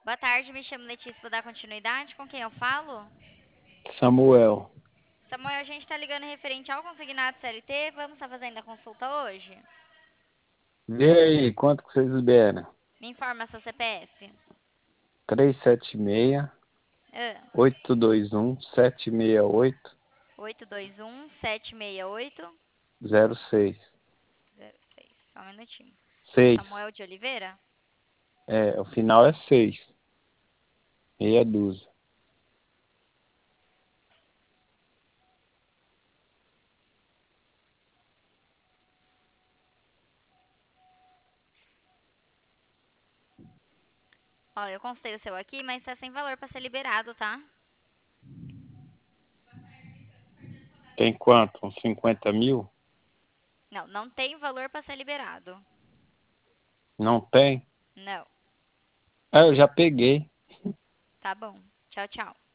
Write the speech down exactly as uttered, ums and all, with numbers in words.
Boa tarde, me chamo Letícia, vou dar continuidade. Com quem eu falo? Samuel. Samuel, a gente está ligando referente ao consignado C L T. Vamos estar fazendo a consulta hoje? Vê aí, quanto que vocês liberam? Me informa seu C P F. três sete seis, Ah, oito dois um, sete seis oito, oito dois um, sete seis oito, zero seis. zero seis. Só um minutinho. seis. Samuel de Oliveira? É, o final é seis. Meia dúzia. Olha, eu consultei o seu aqui, mas está sem valor para ser liberado, tá? Tem quanto? Uns cinquenta mil? Não, não tem valor para ser liberado. Não tem? Não. Ah, eu já peguei. Tá bom. Tchau, tchau.